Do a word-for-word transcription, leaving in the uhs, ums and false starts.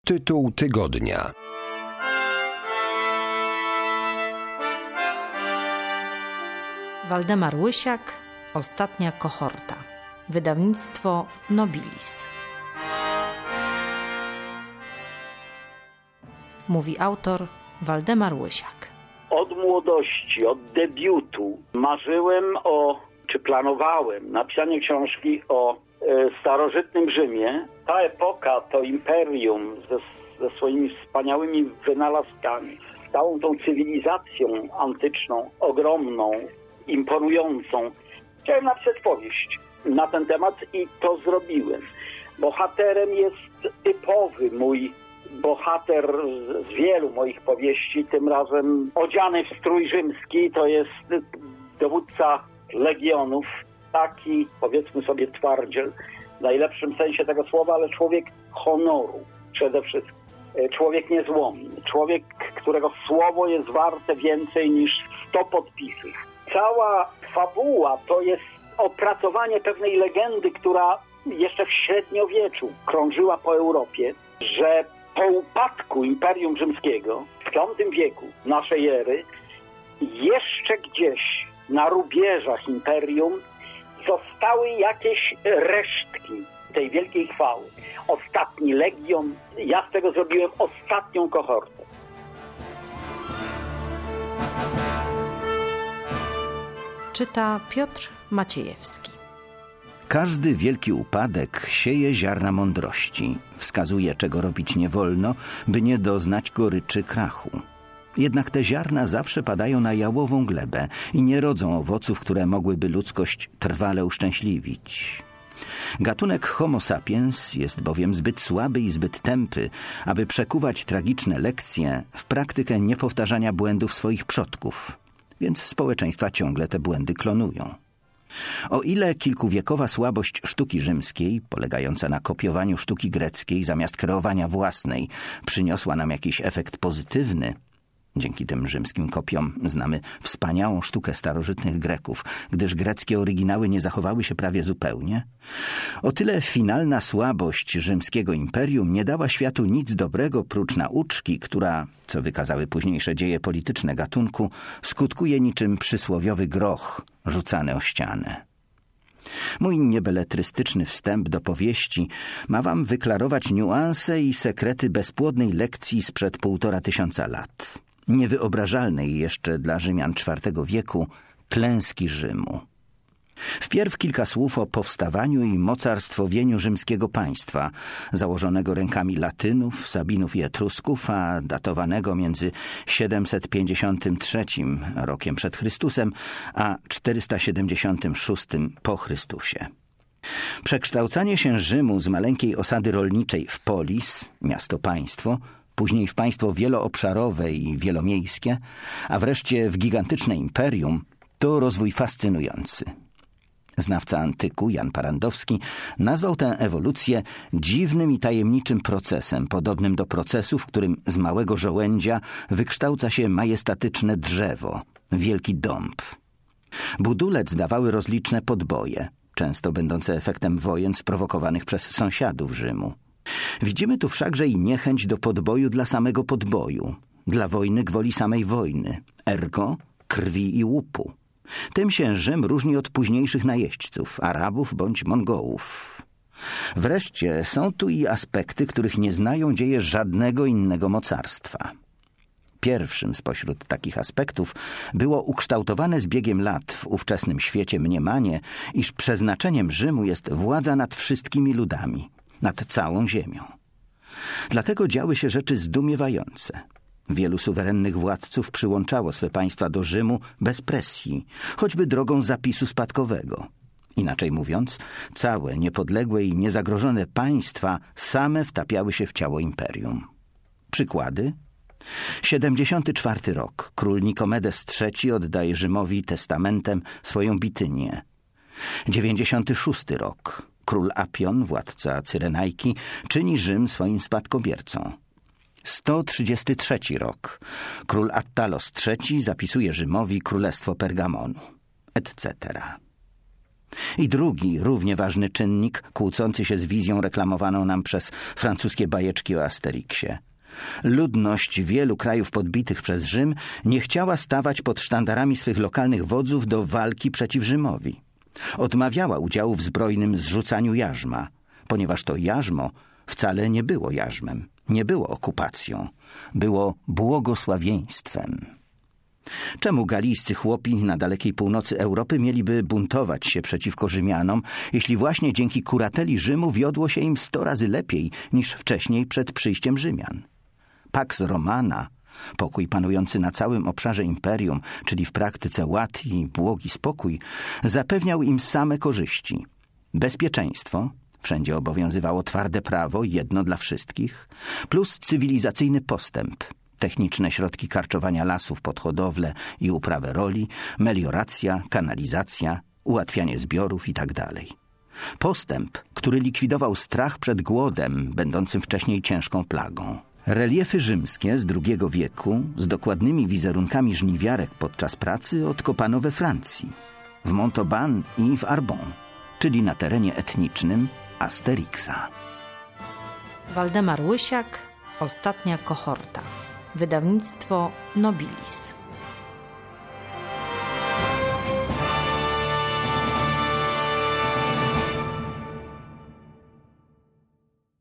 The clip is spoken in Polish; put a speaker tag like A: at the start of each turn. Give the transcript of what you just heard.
A: Tytuł tygodnia.
B: Waldemar Łysiak, Ostatnia kohorta. Wydawnictwo Nobilis. Mówi autor Waldemar Łysiak.
C: Od młodości, od debiutu marzyłem o, czy planowałem napisanie książki o e, starożytnym Rzymie. Ta epoka, to imperium ze, ze swoimi wspaniałymi wynalazkami, całą tą cywilizacją antyczną, ogromną, imponującą. Chciałem napisać powieść na ten temat i to zrobiłem. Bohaterem jest typowy mój bohater z wielu moich powieści, tym razem odziany w strój rzymski, to jest dowódca legionów, taki, powiedzmy sobie, twardziel, w najlepszym sensie tego słowa, ale człowiek honoru przede wszystkim. Człowiek niezłomny, człowiek, którego słowo jest warte więcej niż sto podpisów. Cała fabuła to jest opracowanie pewnej legendy, która jeszcze w średniowieczu krążyła po Europie, że po upadku Imperium Rzymskiego w piątym wieku naszej ery jeszcze gdzieś na rubieżach imperium zostały jakieś resztki tej wielkiej chwały. Ostatni legion, ja z tego zrobiłem ostatnią kohortę.
B: Czyta Piotr Maciejewski.
D: Każdy wielki upadek sieje ziarna mądrości, wskazuje, czego robić nie wolno, by nie doznać goryczy krachu. Jednak te ziarna zawsze padają na jałową glebę i nie rodzą owoców, które mogłyby ludzkość trwale uszczęśliwić. Gatunek Homo sapiens jest bowiem zbyt słaby i zbyt tępy, aby przekuwać tragiczne lekcje w praktykę niepowtarzania błędów swoich przodków, więc społeczeństwa ciągle te błędy klonują. O ile kilkuwiekowa słabość sztuki rzymskiej, polegająca na kopiowaniu sztuki greckiej zamiast kreowania własnej, przyniosła nam jakiś efekt pozytywny, dzięki tym rzymskim kopiom znamy wspaniałą sztukę starożytnych Greków, gdyż greckie oryginały nie zachowały się prawie zupełnie, o tyle finalna słabość rzymskiego imperium nie dała światu nic dobrego prócz nauczki, która, co wykazały późniejsze dzieje polityczne gatunku, skutkuje niczym przysłowiowy groch rzucany o ścianę. Mój niebeletrystyczny wstęp do powieści ma wam wyklarować niuanse i sekrety bezpłodnej lekcji sprzed półtora tysiąca lat, niewyobrażalnej jeszcze dla Rzymian czwartego wieku klęski Rzymu. Wpierw kilka słów o powstawaniu i mocarstwowieniu rzymskiego państwa, założonego rękami Latynów, Sabinów i Etrusków, a datowanego między siedemset pięćdziesiątym trzecim rokiem przed Chrystusem a czterysta siedemdziesiątym szóstym po Chrystusie. Przekształcanie się Rzymu z maleńkiej osady rolniczej w polis, miasto-państwo, później w państwo wieloobszarowe i wielomiejskie, a wreszcie w gigantyczne imperium, to rozwój fascynujący. Znawca antyku Jan Parandowski nazwał tę ewolucję dziwnym i tajemniczym procesem, podobnym do procesu, w którym z małego żołędzia wykształca się majestatyczne drzewo, wielki dąb. Budulec dawały rozliczne podboje, często będące efektem wojen sprowokowanych przez sąsiadów Rzymu. Widzimy tu wszakże i niechęć do podboju dla samego podboju, dla wojny gwoli samej wojny, ergo krwi i łupu. Tym się Rzym różni od późniejszych najeźdźców, Arabów bądź Mongołów. Wreszcie są tu i aspekty, których nie znają dzieje żadnego innego mocarstwa. Pierwszym spośród takich aspektów było ukształtowane z biegiem lat w ówczesnym świecie mniemanie, iż przeznaczeniem Rzymu jest władza nad wszystkimi ludami, nad całą ziemią. Dlatego działy się rzeczy zdumiewające. Wielu suwerennych władców przyłączało swe państwa do Rzymu bez presji, choćby drogą zapisu spadkowego. Inaczej mówiąc, całe niepodległe i niezagrożone państwa same wtapiały się w ciało imperium. Przykłady? siedemdziesiąty czwarty rok. Król Nikomedes trzeci oddaje Rzymowi testamentem swoją Bitynię. dziewięćdziesiąty szósty rok. Król Apion, władca Cyrenajki, czyni Rzym swoim spadkobiercą. sto trzydziesty trzeci rok. Król Attalos trzeci zapisuje Rzymowi królestwo Pergamonu, et cetera. I drugi, równie ważny czynnik, kłócący się z wizją reklamowaną nam przez francuskie bajeczki o Asterixie. Ludność wielu krajów podbitych przez Rzym nie chciała stawać pod sztandarami swych lokalnych wodzów do walki przeciw Rzymowi. Odmawiała udziału w zbrojnym zrzucaniu jarzma, ponieważ to jarzmo wcale nie było jarzmem, nie było okupacją, było błogosławieństwem. Czemu galijscy chłopi na dalekiej północy Europy mieliby buntować się przeciwko Rzymianom, jeśli właśnie dzięki kurateli Rzymu wiodło się im sto razy lepiej niż wcześniej przed przyjściem Rzymian? Pax Romana, pokój panujący na całym obszarze imperium, czyli w praktyce ład i błogi spokój, zapewniał im same korzyści. Bezpieczeństwo, wszędzie obowiązywało twarde prawo, jedno dla wszystkich, plus cywilizacyjny postęp, techniczne środki karczowania lasów pod hodowlę i uprawę roli, melioracja, kanalizacja, ułatwianie zbiorów itd. Postęp, który likwidował strach przed głodem, będącym wcześniej ciężką plagą. Reliefy rzymskie z drugiego wieku z dokładnymi wizerunkami żniwiarek podczas pracy odkopano we Francji, w Montauban i w Arbon, czyli na terenie etnicznym Asterixa.
B: Waldemar Łysiak, Ostatnia kohorta. Wydawnictwo Nobilis.